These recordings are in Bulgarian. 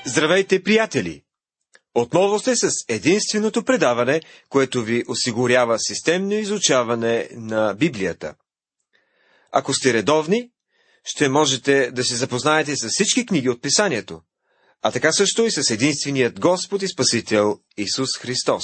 Здравейте, приятели! Отново сте с единственото предаване, което ви осигурява системно изучаване на Библията. Ако сте редовни, ще можете да се запознаете с всички книги от Писанието, а така също и с единственият Господ и Спасител Исус Христос.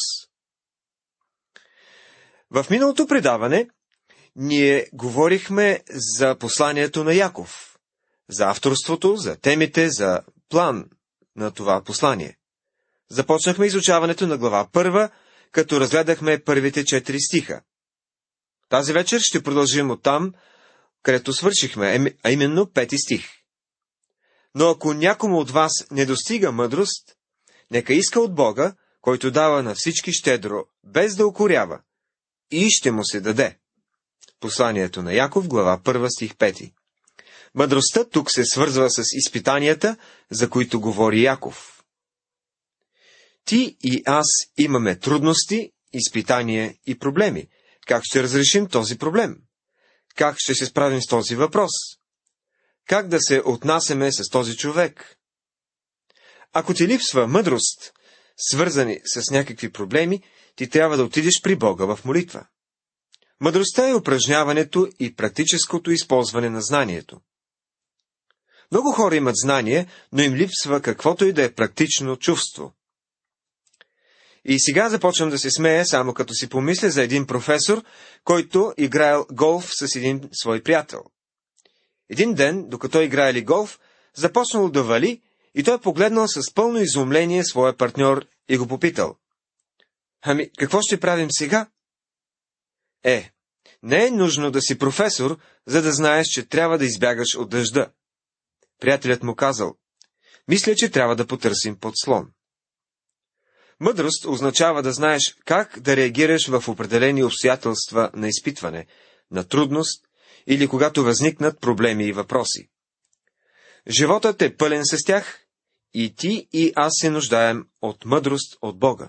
В миналото предаване ние говорихме за посланието на Яков, за авторството, за темите, за план на това послание. Започнахме изучаването на глава 1, като разгледахме първите 4 стиха. Тази вечер ще продължим оттам, където свършихме, а именно 5 стих. Но ако някому от вас не достига мъдрост, нека иска от Бога, който дава на всички щедро, без да укорява, и ще му се даде. Посланието на Яков, глава 1, стих 5. Мъдростта тук се свързва с изпитанията, за които говори Яков. Ти и аз имаме трудности, изпитания и проблеми. Как ще разрешим този проблем? Как ще се справим с този въпрос? Как да се отнасяме с този човек? Ако ти липсва мъдрост, свързани с някакви проблеми, ти трябва да отидеш при Бога в молитва. Мъдростта е упражняването и практическото използване на знанието. Много хора имат знание, но им липсва каквото и да е практично чувство. И сега започвам да се смея, само като си помисля за един професор, който играел голф с един свой приятел. Един ден, докато играели голф, започнало да вали и той погледнал с пълно изумление своя партньор и го попитал: „Ами, какво ще правим сега?“ Не е нужно да си професор, за да знаеш, че трябва да избягаш от дъжда. Приятелят му казал: „Мисля, че трябва да потърсим подслон.“ Мъдрост означава да знаеш как да реагираш в определени обстоятелства на изпитване, на трудност или когато възникнат проблеми и въпроси. Животът е пълен с тях и ти и аз се нуждаем от мъдрост от Бога.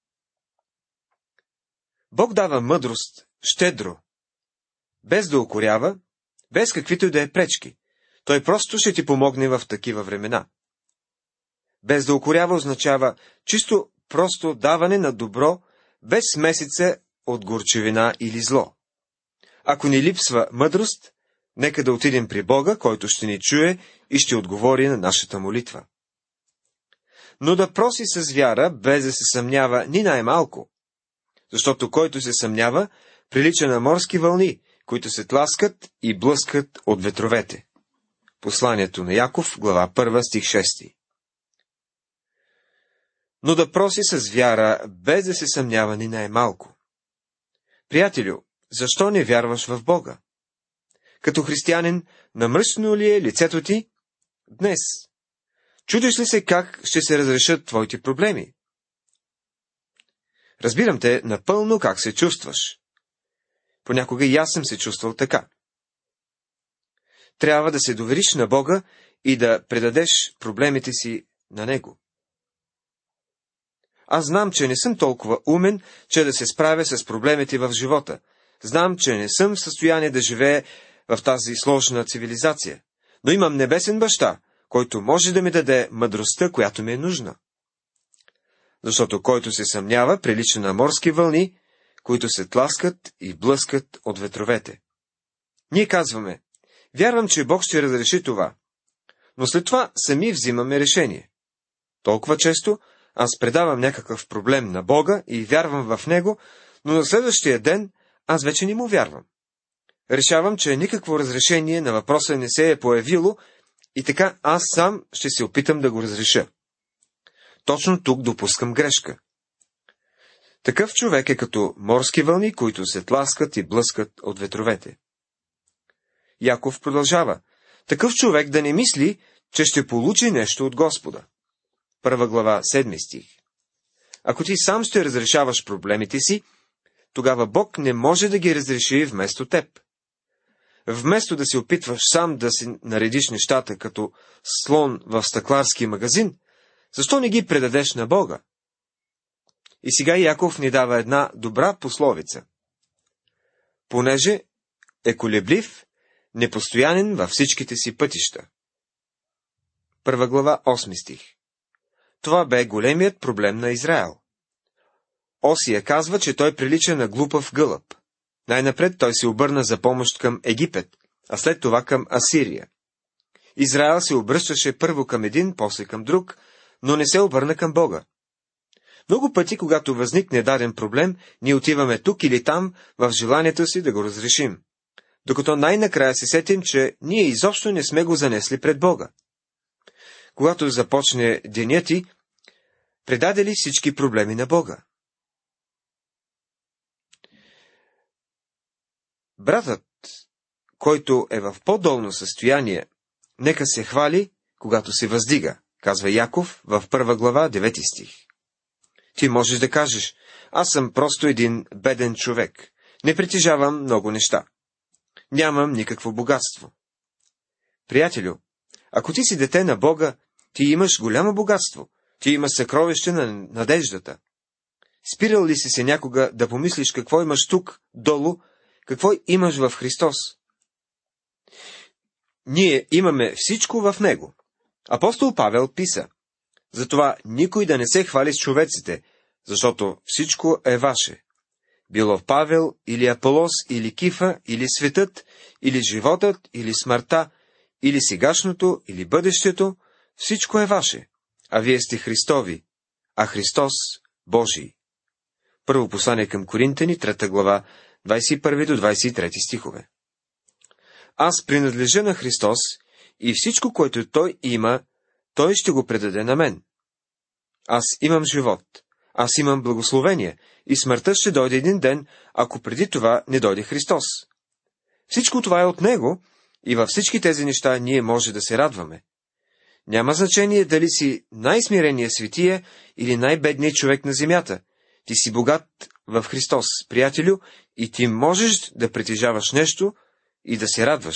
Бог дава мъдрост щедро, без да укорява, без каквито и да е пречки. Той просто ще ти помогне в такива времена. Без да укорява означава чисто просто даване на добро, без смесица от горчевина или зло. Ако ни липсва мъдрост, нека да отидем при Бога, който ще ни чуе и ще отговори на нашата молитва. Но да проси с вяра, без да се съмнява ни най-малко, защото който се съмнява, прилича на морски вълни, които се тласкат и блъскат от ветровете. Посланието на Яков, глава 1, стих 6. Но да проси с вяра, без да се съмнява ни най-малко. Приятелю, защо не вярваш в Бога? Като християнин, намръщено ли е лицето ти днес? Чудиш ли се как ще се разрешат твоите проблеми? Разбирам те напълно как се чувстваш. Понякога и аз съм се чувствал така. Трябва да се довериш на Бога и да предадеш проблемите си на Него. Аз знам, че не съм толкова умен, че да се справя с проблемите в живота. Знам, че не съм в състояние да живея в тази сложна цивилизация. Но имам небесен баща, който може да ми даде мъдростта, която ми е нужна. Защото който се съмнява, прилича на морски вълни, които се тласкат и блъскат от ветровете. Ние казваме: вярвам, че Бог ще разреши това. Но след това сами взимаме решение. Толкова често аз предавам някакъв проблем на Бога и вярвам в Него, но на следващия ден аз вече не му вярвам. Решавам, че никакво разрешение на въпроса не се е появило и така аз сам ще се опитам да го разреша. Точно тук допускам грешка. Такъв човек е като морски вълни, които се тласкат и блъскат от ветровете. Яков продължава: такъв човек да не мисли, че ще получи нещо от Господа. 1 глава, 7 стих. Ако ти сам ще разрешаваш проблемите си, тогава Бог не може да ги разреши вместо теб. Вместо да се опитваш сам да си наредиш нещата като слон в стъкларски магазин, защо не ги предадеш на Бога? И сега Яков ни дава една добра пословица. Понеже е колеблив, непостоянен във всичките си пътища. 1 глава, 8 стих. Това бе големият проблем на Израел. Осия казва, че той прилича на глупав гълъб. Най-напред той се обърна за помощ към Египет, а след това към Асирия. Израел се обръщаше първо към един, после към друг, но не се обърна към Бога. Много пъти, когато възникне даден проблем, ние отиваме тук или там в желанието си да го разрешим, докато най-накрая се сетим, че ние изобщо не сме го занесли пред Бога. Когато започне денят ти, предаде ли всички проблеми на Бога? Братът, който е в по-долно състояние, нека се хвали, когато се въздига, казва Яков в 1 глава, 9 стих. Ти можеш да кажеш, аз съм просто един беден човек, не притежавам много неща, нямам никакво богатство. Приятелю, ако ти си дете на Бога, ти имаш голямо богатство, ти имаш съкровище на надеждата. Спирал ли си се някога да помислиш какво имаш тук, долу, какво имаш в Христос? Ние имаме всичко в Него. Апостол Павел писа: затова никой да не се хвали с човеците, защото всичко е ваше. Било Павел, или Аполос, или Кифа, или светът, или животът, или смъртта, или сегашното, или бъдещето, всичко е ваше, а вие сте Христови, а Христос Божий. Първо послание към Коринтяни, 3 глава, 21 до 23 стихове. Аз принадлежа на Христос и всичко, което Той има, Той ще го предаде на мен. Аз имам живот, аз имам благословение и смъртта ще дойде един ден, ако преди това не дойде Христос. Всичко това е от Него и във всички тези неща ние може да се радваме. Няма значение дали си най-смирения светия или най-бедният човек на земята. Ти си богат в Христос, приятелю, и ти можеш да притежаваш нещо и да се радваш.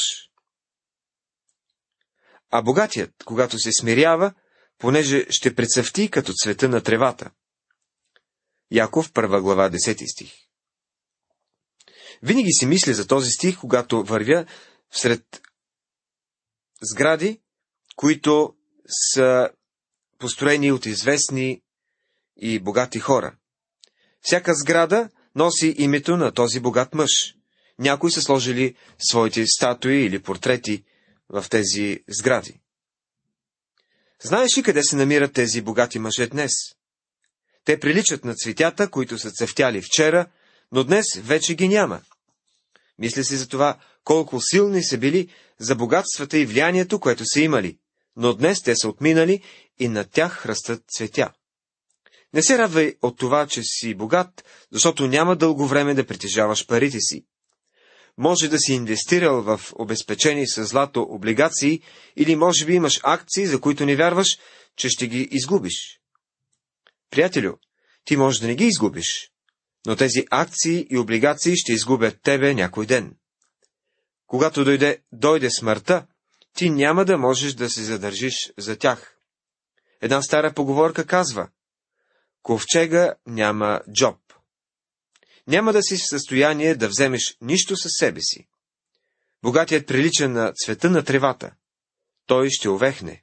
А богатият, когато се смирява, понеже ще прецъфти като цвета на тревата. Яков, 1 глава, 10 стих. Винаги си мисля за този стих, когато вървя всред сгради, които са построени от известни и богати хора. Всяка сграда носи името на този богат мъж. Някои са сложили своите статуи или портрети в тези сгради. Знаеш ли къде се намират тези богати мъже днес? Те приличат на цветята, които са цъфтяли вчера, но днес вече ги няма. Мисля си за това, колко силни са били за богатствата и влиянието, което са имали, но днес те са отминали и над тях растат цветя. Не се радвай от това, че си богат, защото няма дълго време да притежаваш парите си. Може да си инвестирал в обезпечени с злато облигации или може би имаш акции, за които не вярваш, че ще ги изгубиш. Приятелю, ти можеш да не ги изгубиш, но тези акции и облигации ще изгубят тебе някой ден. Когато дойде смъртта, ти няма да можеш да се задържиш за тях. Една стара поговорка казва: ковчега няма джоб. Няма да си в състояние да вземеш нищо със себе си. Богатият прилича на цвета на тревата. Той ще увехне.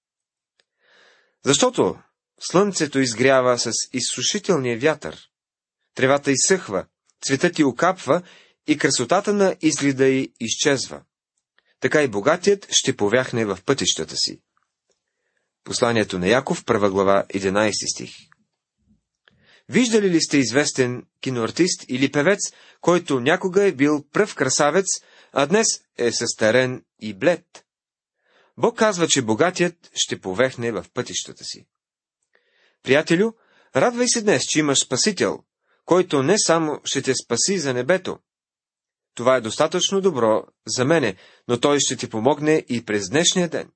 Защото слънцето изгрява с изсушителния вятър. Тревата изсъхва, цветът й окапва и красотата на изгледа й изчезва. Така и богатият ще повяхне в пътищата си. Посланието на Яков, 1 глава, 11 стих. Виждали ли сте известен киноартист или певец, който някога е бил пръв красавец, а днес е състарен и блед? Бог казва, че богатият ще повехне в пътищата си. Приятелю, радвай се днес, че имаш Спасител, който не само ще те спаси за небето. Това е достатъчно добро за мене, но той ще ти помогне и през днешния ден.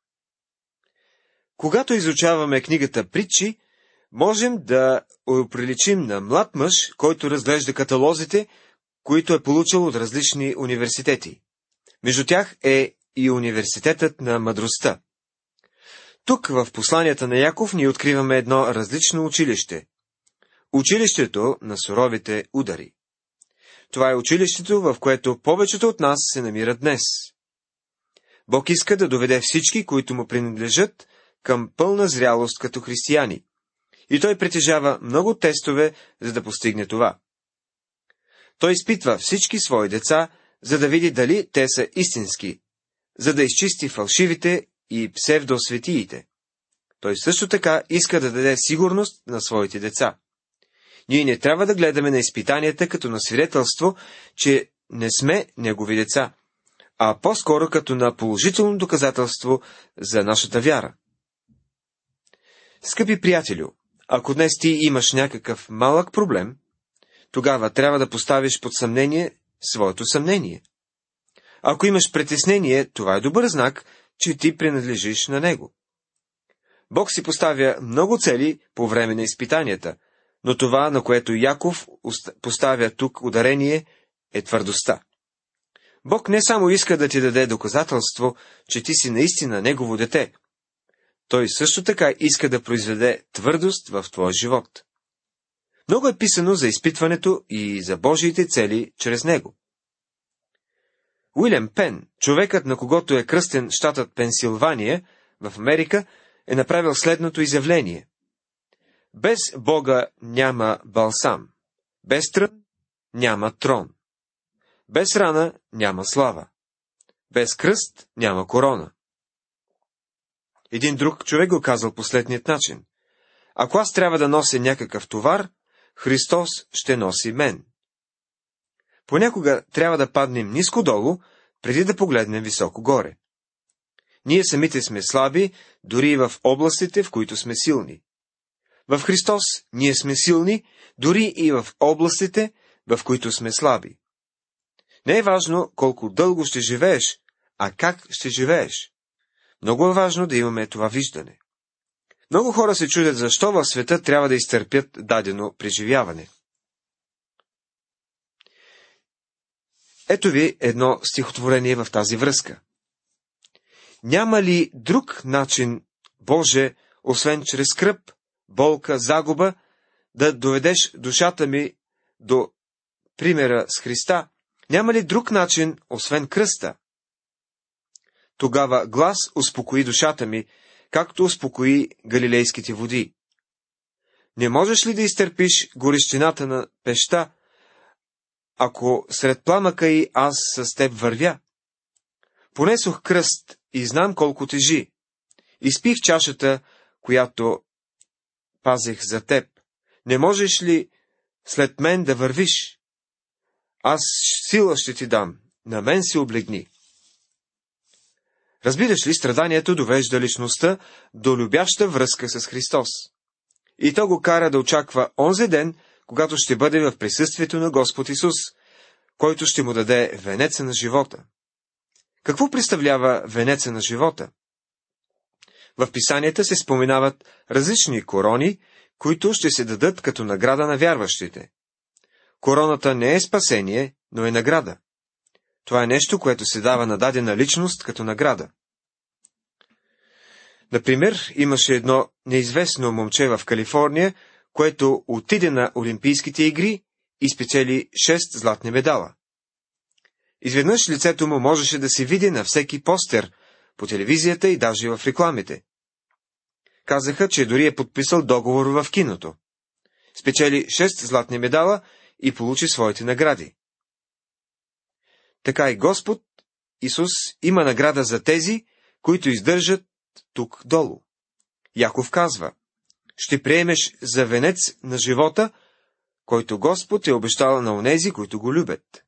Когато изучаваме книгата Притчи, можем да оприличим на млад мъж, който разглежда каталозите, които е получил от различни университети. Между тях е и университетът на мъдростта. Тук в посланията на Яков ние откриваме едно различно училище. Училището на суровите удари. Това е училището, в което повечето от нас се намират днес. Бог иска да доведе всички, които му принадлежат, към пълна зрялост като християни. И той притежава много тестове, за да постигне това. Той изпитва всички свои деца, за да види дали те са истински, за да изчисти фалшивите и псевдосветиите. Той също така иска да даде сигурност на своите деца. Ние не трябва да гледаме на изпитанията като на свидетелство, че не сме негови деца, а по-скоро като на положително доказателство за нашата вяра. Скъпи приятелю, ако днес ти имаш някакъв малък проблем, тогава трябва да поставиш под съмнение своето съмнение. Ако имаш притеснение, това е добър знак, че ти принадлежиш на него. Бог си поставя много цели по време на изпитанията, но това, на което Яков поставя тук ударение, е твърдостта. Бог не само иска да ти даде доказателство, че ти си наистина негово дете. Той също така иска да произведе твърдост в твоя живот. Много е писано за изпитването и за Божиите цели чрез него. Уилям Пен, човекът, на когото е кръстен щатът Пенсилвания в Америка, е направил следното изявление. Без Бога няма балсам, без трън няма трон, без рана няма слава, без кръст няма корона. Един друг човек го казал последният начин. Ако аз трябва да нося някакъв товар, Христос ще носи мен. Понякога трябва да паднем ниско долу, преди да погледнем високо горе. Ние самите сме слаби, дори и в областите, в които сме силни. В Христос ние сме силни, дори и в областите, в които сме слаби. Не е важно колко дълго ще живееш, а как ще живееш. Много е важно да имаме това виждане. Много хора се чудят, защо в света трябва да изтърпят дадено преживяване. Ето ви едно стихотворение в тази връзка. Няма ли друг начин, Боже, освен чрез скръб, болка, загуба, да доведеш душата ми до примера с Христа? Няма ли друг начин, освен кръста? Тогава глас успокои душата ми, както успокои галилейските води. Не можеш ли да изтърпиш горещината на пеща, ако сред пламъка и аз с теб вървя? Понесох кръст и знам колко тежи. Изпих чашата, която пазех за теб. Не можеш ли след мен да вървиш? Аз сила ще ти дам, на мен се облегни. Разбираш ли, страданието довежда личността до любяща връзка с Христос. И то го кара да очаква онзи ден, когато ще бъде в присъствието на Господ Исус, който ще му даде венеца на живота. Какво представлява венеца на живота? В писанията се споменават различни корони, които ще се дадат като награда на вярващите. Короната не е спасение, но е награда. Това е нещо, което се дава на дадена личност като награда. Например, имаше едно неизвестно момче в Калифорния, което отиде на Олимпийските игри и спечели 6 златни медала. Изведнъж лицето му можеше да се види на всеки постер, по телевизията и даже в рекламите. Казаха, че дори е подписал договор в киното. Спечели 6 златни медала и получи своите награди. Така и Господ Исус има награда за тези, които издържат тук долу. Яков казва, ще приемеш за венец на живота, който Господ е обещал на онези, които го любят.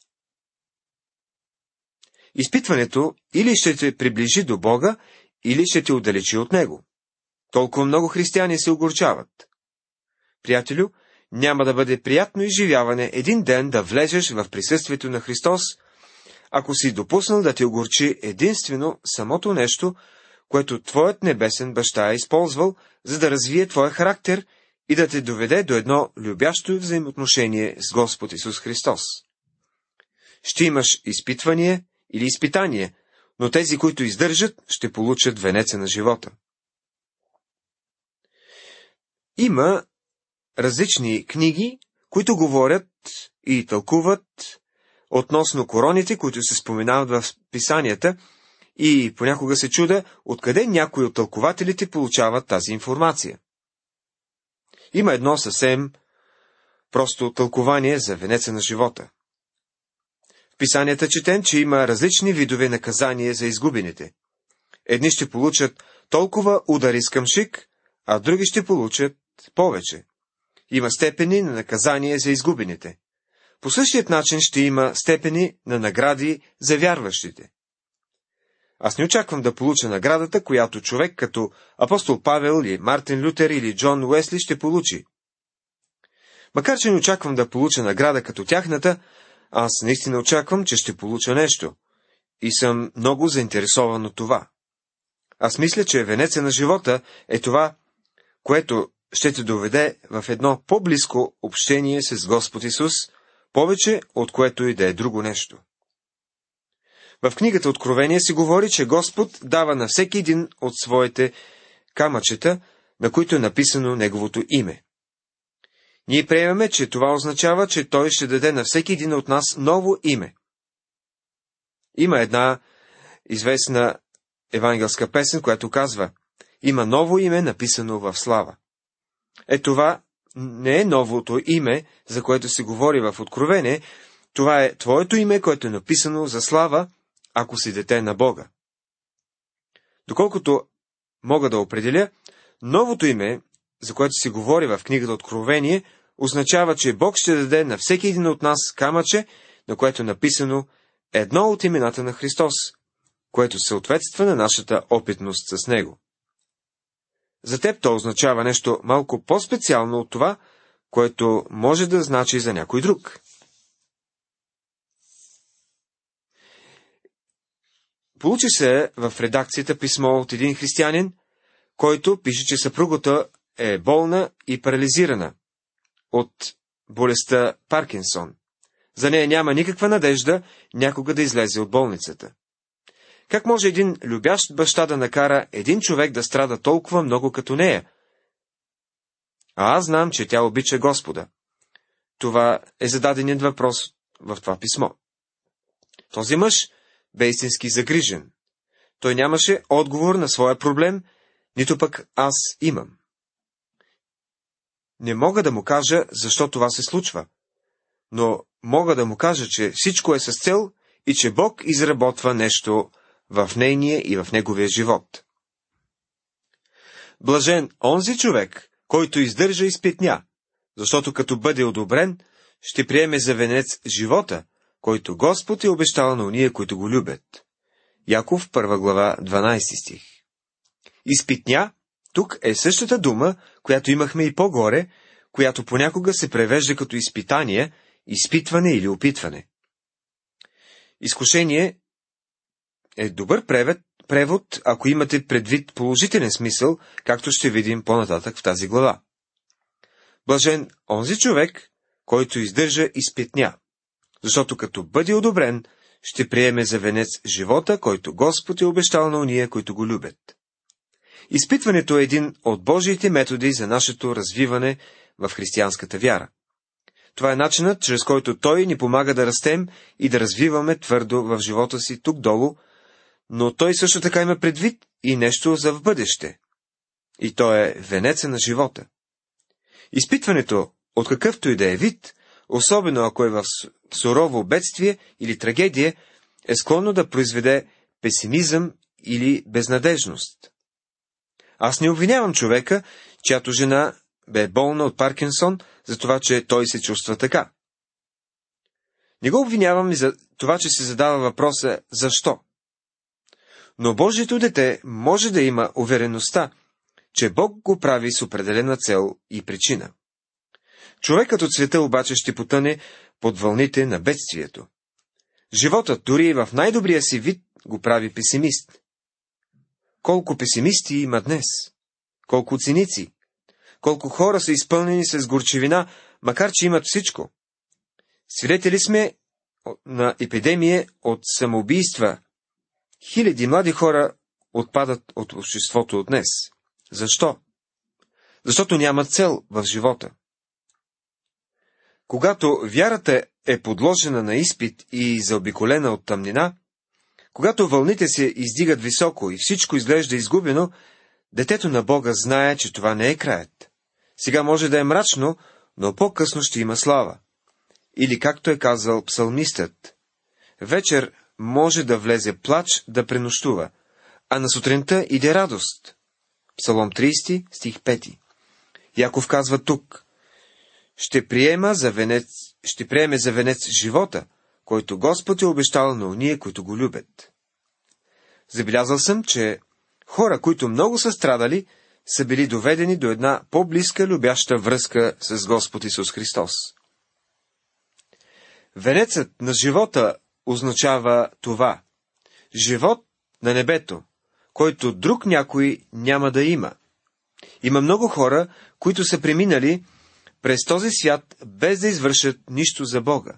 Изпитването или ще те приближи до Бога, или ще те отдалечи от Него. Толкова много християни се огорчават. Приятелю, няма да бъде приятно изживяване един ден да влезеш в присъствието на Христос, ако си допуснал да те огорчи единствено самото нещо, което твоят небесен баща е използвал, за да развие твоя характер и да те доведе до едно любящо взаимоотношение с Господ Исус Христос. Ще имаш изпитване или изпитание, но тези, които издържат, ще получат венеца на живота. Има различни книги, които говорят и тълкуват относно короните, които се споменават в писанията, И понякога се чуда, откъде някои от тълкователите получават тази информация. Има едно съвсем просто тълкование за венеца на живота. В писанията четем, че има различни видове наказания за изгубените. Едни ще получат толкова удари с къмшик, а други ще получат повече. Има степени на наказание за изгубените. По същият начин ще има степени на награди за вярващите. Аз не очаквам да получа наградата, която човек като апостол Павел или Мартин Лютер или Джон Уесли ще получи. Макар че не очаквам да получа награда като тяхната, аз наистина очаквам, че ще получа нещо. И съм много заинтересован от това. Аз мисля, че венеца на живота е това, което ще те доведе в едно по-близко общение с Господ Исус, повече от което и да е друго нещо. В книгата Откровение се говори, че Господ дава на всеки един от своите камъчета, на които е написано Неговото име. Ние приемаме, че това означава, че Той ще даде на всеки един от нас ново име. Има една известна евангелска песен, която казва: има ново име, написано в слава. Това не е новото име, за което се говори в Откровение, това е твоето име, което е написано за слава, ако си дете на Бога. Доколкото мога да определя, новото име, за което се говори в книгата Откровение, означава, че Бог ще даде на всеки един от нас камъче, на което е написано едно от имената на Христос, което съответства на нашата опитност с Него. За теб то означава нещо малко по-специално от това, което може да значи за някой друг. Получи се в редакцията писмо от един християнин, който пише, че съпругата е болна и парализирана от болестта Паркинсон. За нея няма никаква надежда някога да излезе от болницата. Как може един любящ баща да накара един човек да страда толкова много като нея? А аз знам, че тя обича Господа. Това е зададеният въпрос в това писмо. Този мъж бе истински загрижен. Той нямаше отговор на своя проблем, нито пък аз имам. Не мога да му кажа, защо това се случва, но мога да му кажа, че всичко е с цел и че Бог изработва нещо в нейния и в неговия живот. Блажен онзи човек, който издържа изпитня, защото като бъде одобрен, ще приеме за венец живота, който Господ е обещал на уния, които го любят. Яков, 1 глава, 12 стих. Изпитня, тук е същата дума, която имахме и по-горе, която понякога се превежда като изпитание, изпитване или опитване. Изкушение е добър превод, ако имате предвид положителен смисъл, както ще видим по-нататък в тази глава. Блажен онзи човек, който издържа изпитня, защото като бъде одобрен, ще приеме за венец живота, който Господ е обещал на уния, които го любят. Изпитването е един от Божиите методи за нашето развиване в християнската вяра. Това е начинът, чрез който Той ни помага да растем и да развиваме твърдо в живота си тук долу, но Той също така има предвид и нещо за в бъдеще. И то е венеца на живота. Изпитването, от какъвто и да е вид, особено ако е в сурово бедствие или трагедия, е склонно да произведе песимизъм или безнадежност. Аз не обвинявам човека, чиято жена бе болна от Паркинсон, за това, че той се чувства така. Не го обвинявам и за това, че се задава въпроса «Защо?». Но Божието дете може да има увереността, че Бог го прави с определена цел и причина. Човекът от света обаче ще потъне под вълните на бедствието. Животът, дори и в най-добрия си вид, го прави песимист. Колко песимисти има днес? Колко циници? Колко хора са изпълнени с горчевина, макар че имат всичко? Свидетели сме на епидемия от самоубийства. Хиляди млади хора отпадат от обществото от днес. Защо? Защото нямат цел в живота. Когато вярата е подложена на изпит и заобиколена от тъмнина, Когато вълните се издигат високо и всичко изглежда изгубено, детето на Бога знае, че това не е краят. Сега може да е мрачно, но по-късно ще има слава. Или както е казал псалмистът, вечер може да влезе плач да пренощува, а на сутринта иде радост. Псалом 30, стих 5. Яков казва тук, ще приеме за венец живота, който Господ е обещал на уния, които го любят. Забелязал съм, че хора, които много са страдали, са били доведени до една по-близка любяща връзка с Господ Исус Христос. Венецът на живота означава това – живот на небето, който друг някой няма да има. Има много хора, които са преминали през този свят, без да извършат нищо за Бога.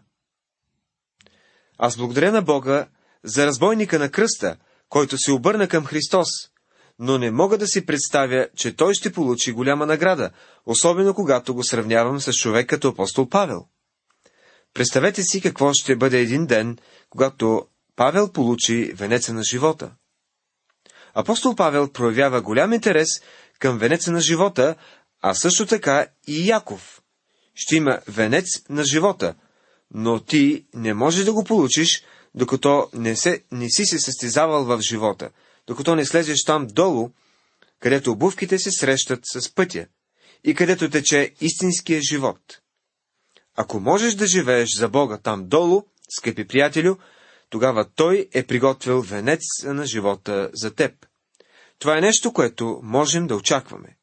Аз благодаря на Бога за разбойника на кръста, който се обърна към Христос, но не мога да си представя, че той ще получи голяма награда, особено когато го сравнявам с човек като апостол Павел. Представете си какво ще бъде един ден, когато Павел получи венеца на живота. Апостол Павел проявява голям интерес към венеца на живота, а също така и Яков. Ще има венец на живота, но ти не можеш да го получиш, докато не си се състезавал в живота, докато не слезеш там долу, където обувките се срещат с пътя и където тече истинския живот. Ако можеш да живееш за Бога там долу, скъпи приятелю, тогава Той е приготвил венец на живота за теб. Това е нещо, което можем да очакваме.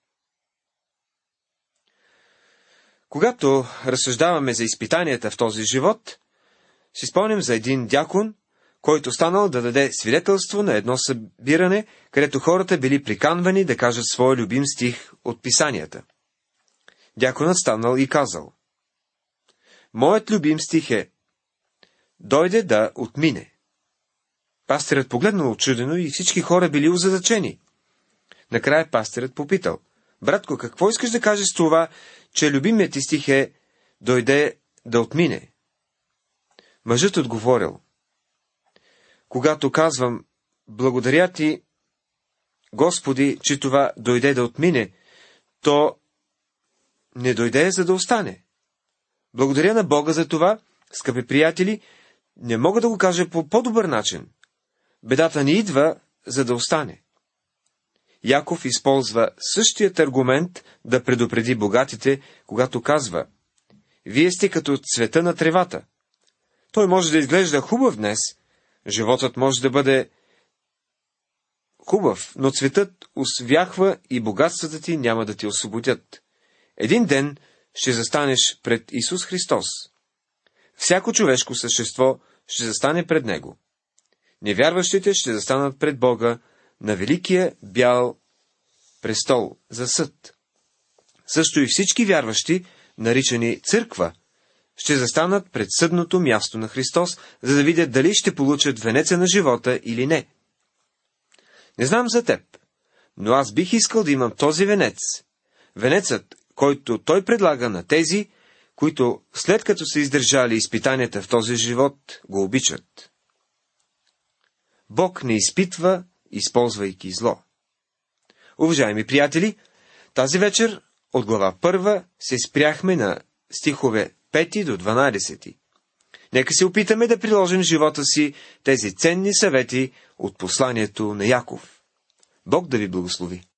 Когато разсъждаваме за изпитанията в този живот, си спомням за един дякон, който станал да даде свидетелство на едно събиране, където хората били приканвани да кажат своя любим стих от писанията. Дяконът станал и казал: моят любим стих е: дойде да отмине. Пастирът погледнал очудено и всички хора били озадачени. Накрая пастирът попитал: братко, какво искаш да кажеш с това, че любимият ти стих е: дойде да отмине? Мъжът отговорил: когато казвам благодаря ти, Господи, че това дойде да отмине, то не дойде за да остане. Благодаря на Бога за това, скъпи приятели, не мога да го кажа по по-добър начин. Бедата не идва, за да остане. Яков използва същият аргумент да предупреди богатите, когато казва: вие сте като цвета на тревата. Той може да изглежда хубав днес, животът може да бъде хубав, но цветът усвяхва и богатствата ти няма да ти освободят. Един ден ще застанеш пред Исус Христос. Всяко човешко същество ще застане пред Него. Невярващите ще застанат пред Бога на великия бял престол за съд. Също и всички вярващи, наричани църква, ще застанат пред съдното място на Христос, за да видят дали ще получат венеца на живота или не. Не знам за теб, но аз бих искал да имам този венец. Венецът, който Той предлага на тези, които след като са издържали изпитанията в този живот, го обичат. Бог не изпитва, използвайки зло. Уважаеми приятели, тази вечер от глава 1 се спряхме на стихове 5 до 12. Нека се опитаме да приложим в живота си тези ценни съвети от посланието на Яков. Бог да ви благослови!